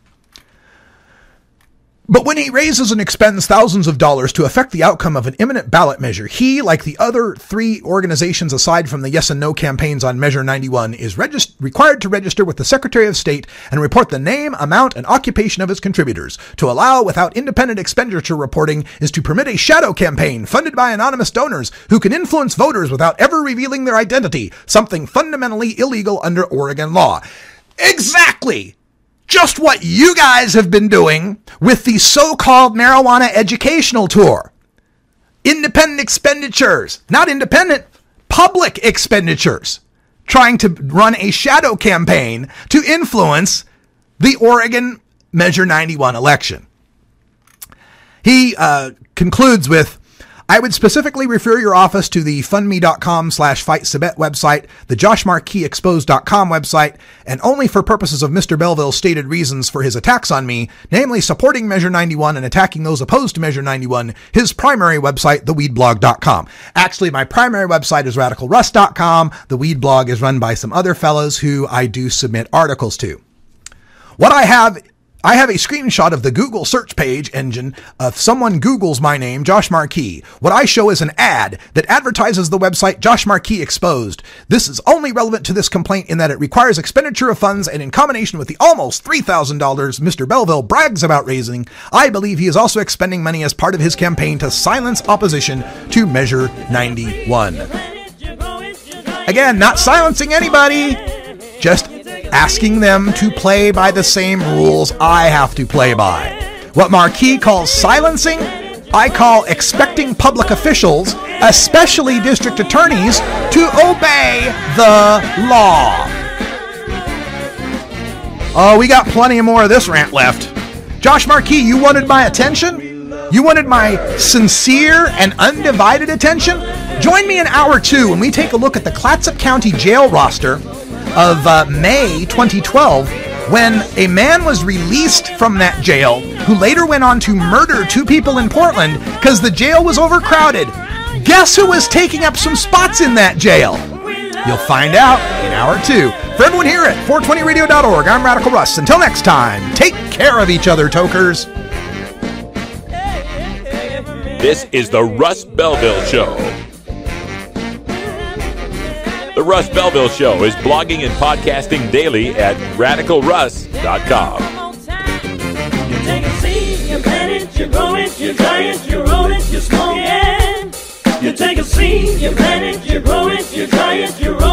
but when he raises and expends thousands of dollars to affect the outcome of an imminent ballot measure, he, like the other three organizations aside from the yes and no campaigns on Measure ninety-one, is regist- required to register with the Secretary of State and report the name, amount, and occupation of his contributors. To allow without independent expenditure reporting is to permit a shadow campaign funded by anonymous donors who can influence voters without ever revealing their identity, something fundamentally illegal under Oregon law. Exactly! Just what you guys have been doing with the so-called marijuana educational tour. Independent expenditures, not independent, public expenditures, trying to run a shadow campaign to influence the Oregon Measure ninety-one election. He uh, concludes with, I would specifically refer your office to the fundme.com slash fightsabet website, the josh markey exposed dot com website, and only for purposes of Mister Belville's stated reasons for his attacks on me, namely supporting Measure ninety-one and attacking those opposed to Measure ninety-one, his primary website, the weed blog dot com. Actually, my primary website is radical rust dot com. The Weed Blog is run by some other fellows who I do submit articles to. What I have I have a screenshot of the Google search page engine of someone Googles my name, Josh Markey. What I show is an ad that advertises the website Josh Markey Exposed. This is only relevant to this complaint in that it requires expenditure of funds, and in combination with the almost three thousand dollars Mister Belville brags about raising, I believe he is also expending money as part of his campaign to silence opposition to Measure ninety-one. Again, not silencing anybody, just asking them to play by the same rules I have to play by. What Markey calls silencing, I call expecting public officials, especially district attorneys, to obey the law. Oh, we got plenty more of this rant left. Josh Markey, you wanted my attention? You wanted my sincere and undivided attention? Join me in hour two when we take a look at the Clatsop County jail roster of uh, May twenty twelve, when a man was released from that jail who later went on to murder two people in Portland because the jail was overcrowded. Guess who is taking up some spots in that jail? You'll find out in hour two. For everyone here at four twenty radio dot org, I'm Radical Russ. Until next time, take care of each other, tokers. This is the Russ Belville Show. The Russ Belville Show is blogging and podcasting daily at radical russ dot com. You take a seed, you plant it, you grow it, you dry it, you roll it, you smoke it. You take a seed, you plant it, you grow it, you dry it, you roll it.